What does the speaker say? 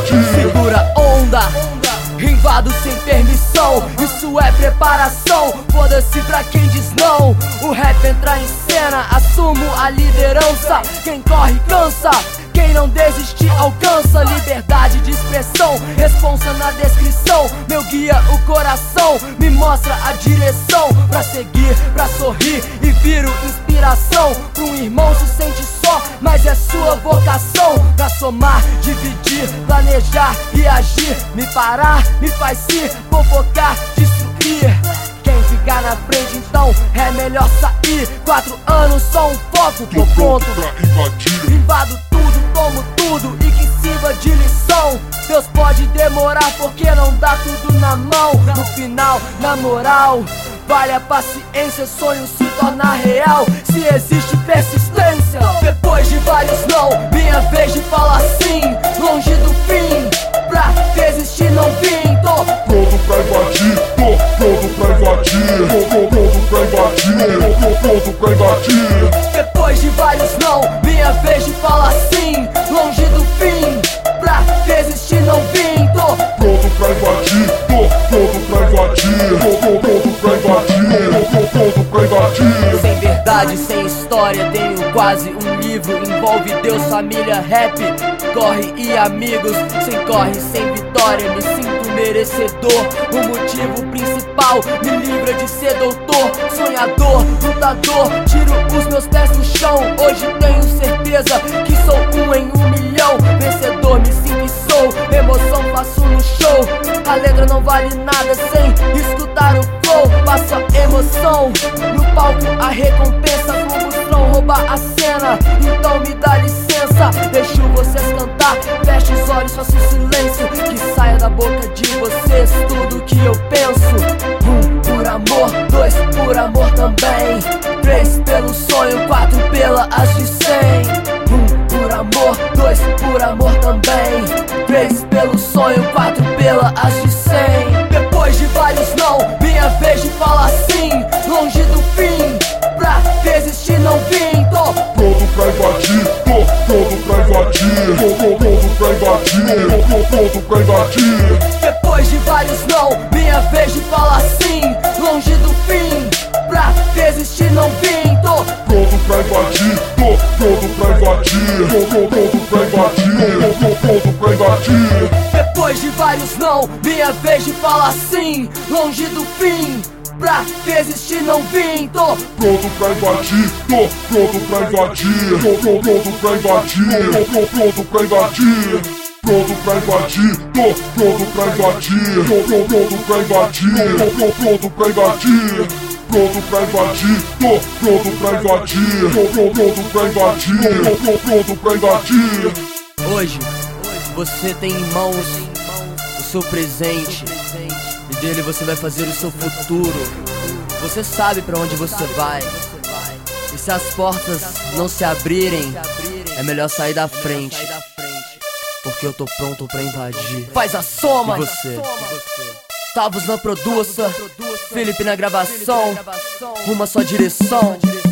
invadir. Segura onda, invado sem permissão. Isso é preparação, foda-se pra quem diz não. O rap entra em cena, assumo a liderança. Quem corre cansa, quem não desiste alcança. Liberdade de expressão, responsa na descrição. Meu guia o coração, me mostra a direção. Pra seguir, pra sorrir e viro inspiração. Pra um irmão se sente só, mas é sua vocação. Pra somar, dividir, planejar e agir. Me parar, me faz se fofocar, destruir. Quem ficar na frente então é melhor sair. 4 anos só um foco, tô pronto pra invadir. Invado tudo, tomo tudo e que sirva de lição. Deus pode demorar porque não dá tudo na mão. No final, na moral, vale a paciência, sonho se torna real se existe persistência. Depois de vários não, minha vez de falar sim. Longe do fim, pra desistir não vim. Tô pronto pra invadir, tô pronto pra invadir. Tô pronto pra invadir, tô pronto pra invadir. Depois de vários não, minha vez de falar sim. Longe do fim, pra desistir não vim. Tô pronto pra invadir, tô pronto pra invadir. Tô pronto pra invadir, tô pronto pra invadir. Sem verdade, sem história, tenho quase um livro. Envolve Deus, família, rap, corre e amigos. Sem corre, sem vitória, me sinto merecedor. O motivo principal me livra de ser doutor. Sonhador, lutador, tiro os meus pés do chão. Hoje tenho certeza que sou um em 1 milhão. Vencedor, me sinto e sou, emoção faço no show. A letra não vale nada sem escutar o flow. Passo a emoção, no palco a recompensa. Como o som rouba a cena, então me dá licença. Deixo vocês cantar, fecho os olhos, faço silêncio. Que saia da boca de vocês tudo que eu penso. 1 por amor, 2 por amor também. 3 pelo sonho, 4 pela as de 100. 1 por amor, 2 por amor também. 3 pelo sonho, 4 pela as de 100. Depois de vários não, minha vez de falar sim. Longe do fim, pra desistir não vim. Tô pronto pra invadir, tô pronto pra invadir. Tô pronto pra invadir, tô pronto pra invadir. Depois de vários não, minha vez de falar sim. Longe do fim, pra desistir não vim. Tô pronto pra invadir, tô pronto pra invadir. Tô pronto pra invadir, tô pronto pra invadir. Depois de vários não, minha vez de falar sim. Longe do fim, pra desistir não vim. Tô pronto pra invadir, tô pronto pra invadir. Tô pronto pra invadir, tô pronto pra invadir. Pronto pra invadir, tô pronto pra invadir. Tô pronto pra invadir, tô pronto pra invadir. Pronto pra invadir, tô pronto pra invadir. Tô pronto pra invadir, tô pronto pra invadir. Hoje, você tem em mãos o seu presente, e dele você vai fazer o seu futuro. Você sabe pra onde você vai, e se as portas não se abrirem, é melhor sair da frente, porque eu tô pronto pra invadir. Faz a soma! E você? Tavos na produça, Felipe na gravação, rumo à sua direção.